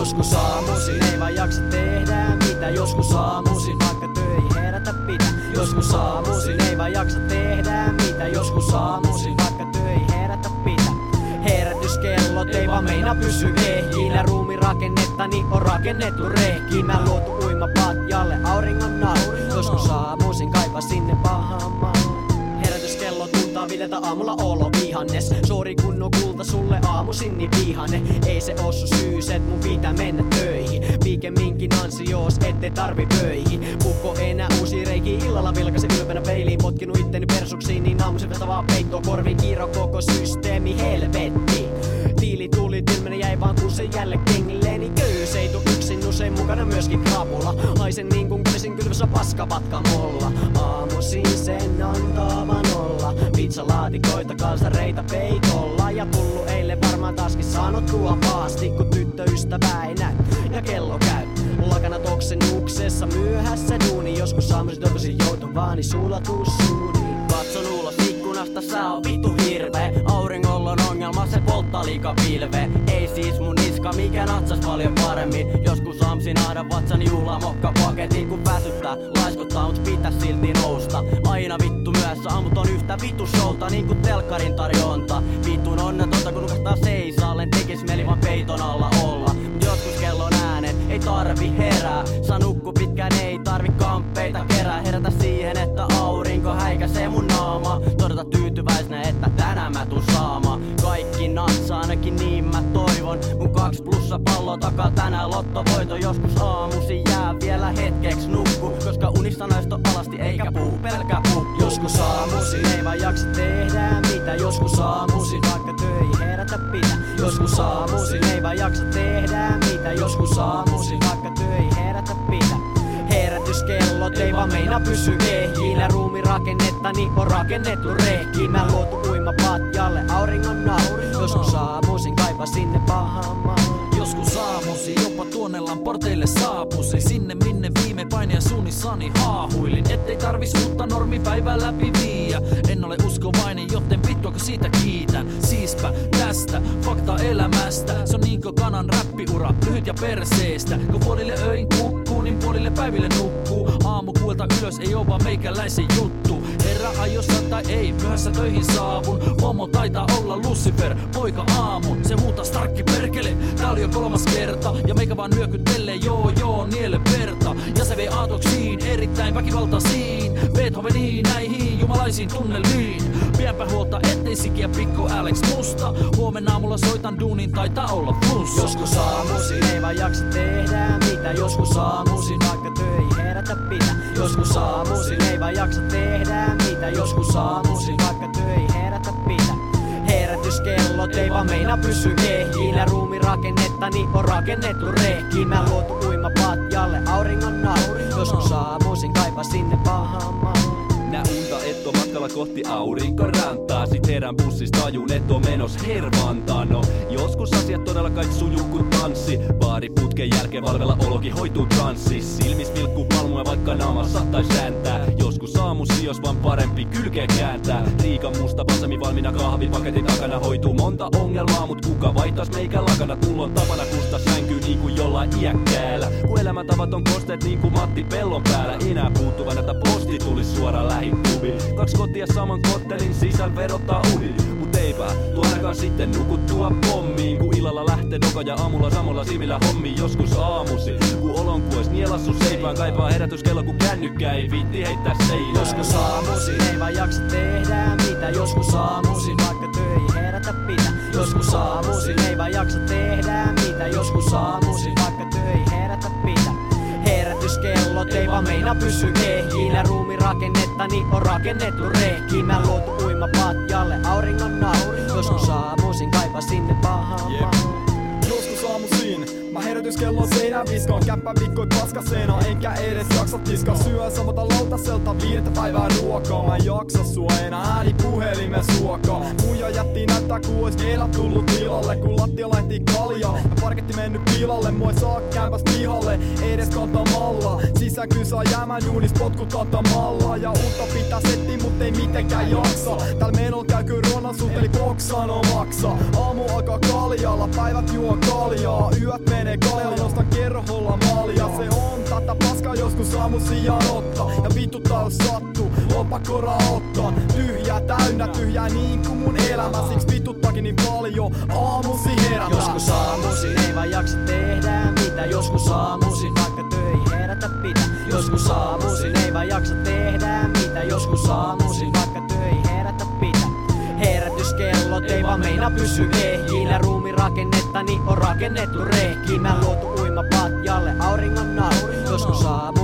Joskus aamuisin ei vaan jaksa tehdä mitä. Joskus aamuisin vaikka töihin herätä pitää. Joskus aamuisin ei vaan jaksa tehdä mitä. Joskus aamuisin vaikka töihin herätä pitää. Herätyskellot ei vaan meina pysy ehjillä. Ruumirakennettani on rakennettu rehkiin. Mä luotu uimapatjalle auringon alla. Joskus aamuisin kaipa sinne pahamaan. Herätyskello tuntaa videtä aamulla olo vihannes. Sori kun on kulta sulle aamuisin niin vihane. Ei se oo sun syys et mun pitää mennä töihin. Pikemminkin ansios ettei tarvi pöihin. Pukko enää uusi reiki illalla vilkasi ylpeänä peiliin. Potkinut itteni persuksiin niin aamuisin vetavaa peittoa korviin. Kiiro koko systeemi helvetti. Tiili tuli tylmänä jäi vaan kun se jälleen kengilleeni köys. Ei tuu yksin usein mukana myöskin krapula. Haisen niin kun kävisin kylvässä paskapatkamolla. Aamuisin sen antaa vaan olla. Pizzalaatikoita kalsareita peitolla. Ja tullu eilen varmaan taaskin sanottua paasti. Kun tyttöystävää ei näy ja kello käy. Lakana toksennuksessa myöhässä duuni. Joskus aamuisin toivoisin joutuvaani sulatuussuuni. Katson ulos ikkunasta, sä on vittu hirveä. Auringolla on ongelma, se polttaa liikaa pilve. Ei siis mun niska, mikä natsas paljon paremmin. Joskus aamuisin aina vatsan juhlaa mokkapaketin. Kun väsyttää, laiskottaa, mut pitäis silti nousta. Aina vittu myöhässä, aamut on yhtä vittu showta. Niin kuin telkkarin tarjonta. Vittun onnetonta, kun nukahtaa seisaallen. Tekis mieli vaan peiton alla olla. Mut joskus kellon äänet, ei tarvi herää. Saa nukku pitkään, ei tarvi kamppeita kerää. Herätä siihen, että aurinko häikäsee mun naama. Todeta tyytyväisenä, että tänään mä tuun saama. Kaikki natsaa, ainakin niin mä toivon. Mun 2+ pallo takaa tänään lottovoito. Joskus aamuisin jää vielä hetkeksi nukku. Koska unista naisto alasti eikä puhu, pelkää puhu. Joskus aamuisin ei vaan jaksa tehdä mitä. Joskus aamuisin vaikka töihin herätä pitää. Joskus aamuisin ei vaan jaksa tehdä mitä. Joskus aamuisin vaikka töihin herätä pitää. Herätyskellot ei vaan meina pysy ehjillä. Ruumirakennettani on rakennettu rehkiin. Mä luotu uimapatjalle auringon alla. Joskus aamuisin kaipa sinne pahamaan. Joskus aamuisin jopa tuonnellan porteille saapuisin. Sinne minne viime paineen suunnissani haahuilin. Ettei tarvis uutta normipäivää läpi viiä. En ole uskovainen, joten vittuako siitä kiitän. Siispä tästä fakta elämästä. Se on niinkö kanan räppiura, lyhyt ja perseestä. Kun puolille öin kukkuu, niin puolille päiville nukkuu. Aamukuelta ylös ei oo vaan meikäläisen juttu. Herra ajossa tai ei, myöhässä töihin saavun. Pomo taitaa olla Lucifer, poika aamu. Se huutaa starkki perkele, tää oli jo 3. kerta. Ja meikä vaan nyökyttelee joo, niele verta. Ja se vei aatoksiin, erittäin väkivaltaisiin. Beethoveniin, näihin jumalaisiin tunneliin. Pienpä huolta ettei sikiä pikku Alex musta. Huomenna aamulla soitan duunin, taitaa olla flunssa. Joskus aamuisin ei vaan jaksa tehdä mitä. Joskus aamuisin vaikka töihin herätä pitää. Joskus aamuisin ei vaan jaksa tehdä mitä. Joskus aamuisin vaikka töihin herätä pitää. Herätyskellot ei vaan meina pysy ehjillä. Ruumirakennettani on rakennettu rehkiin. Mä luotu uimapatjalle auringon alla. Joskus aamuisin kaipa sinne pahamaan. Nää unta et oo matkalla kohti aurinkorantaa. Sit herään bussista tajun et oo menos hervantaan. No joskus asiat todella kai sujuu kun tanssi. Baariputken jälkeen valvella olokin hoituu tanssi. Silmis vilkkuu palmuja vaikka naama sattais räntää. Joskus aamusi jos vaan parempi kylkeä kääntää. Riikan musta vasemi valmiina kahvipaketin takana. Hoituu monta ongelmaa mut kuka vaihtais meikä lakana. Mulla on tapana kusta sänkyy niinku jollain iäkkäällä. Kun elämäntavat on kosteet niinku Matti Pellon päällä. Enää puuttuvan että posti tulis suoraan lähipubiin. 2 kotia saman kottelin sisään verottaa uni. Mut eipä tuo ainakaan sitten nukuttua pommiin. Kun illalla lähtee doka ja aamulla samalla silmillä hommiin. Joskus aamusi kun olon kues nielassu seipään. Kaipaa herätyskello kun kännykkä ei viitti heittää seinään. Joskus aamuisin ei vaan jaksa tehdä mitä. Joskus aamuisin vaikka töihin herätä pitää. Joskus aamuisin ei vaan jaksa tehdä mitä. Joskus aamuisin vaikka töihin herätä pitää. Herätyskellot ei vaan meina pysy ehjillä. Ruumirakennettani on rakennettu rehkiin. Mä luotu uimapatjalle auringon alla. Joskus aamuisin kaipa sinne pahamaan. Joskus aamuisin mä herätyskellon seinään viskaan. Kämppä vikkoi paskaseena enkä edes jaksa tiskaa. Syön samalta lautaselta 5 päivää ruokaa. Mä en jaksa sua enää ääni puhelimen suokaa. Muija jätti näyttää ku ois keilät tullut tilalle. Kun lattia lähti kaljaa ja parketti mennyt pilalle. Mua ei saa kämpäs pihalle edes kantamalla. Sisään saa jäämään juunis potkut antamalla. Ja uutta pitää setti mut ei mitenkään jaksa. Täällä menolla käy kyllä Ronan sut eli boksaan on maksa. Aamu alkaa kaljalla päivät juon kaljaa, yöt menee kaljalla, nostan kerholla malja. Se on tätä paskaa joskus aamusi janottaa, ja vituttaa jos sattuu, on pakko raottaa. Tyhjää täynnä, tyhjää niin kuin mun elämä, siksi vituttaakin niin paljon aamusi herätä. Joskus aamuisin ei vaan jaksa tehdä mitä, joskus aamuisin vaikka töihin herätä pitää. Joskus aamuisin ei vaan jaksa tehdä mitä, joskus aamuisin vaikka töihin herätä pitää. Herätyskellot ei vaan meina pysy ehjinä, ruumirakennettani on rakennettu rehkinä, luotu uimapatjalle auringon alla. Joskus aamu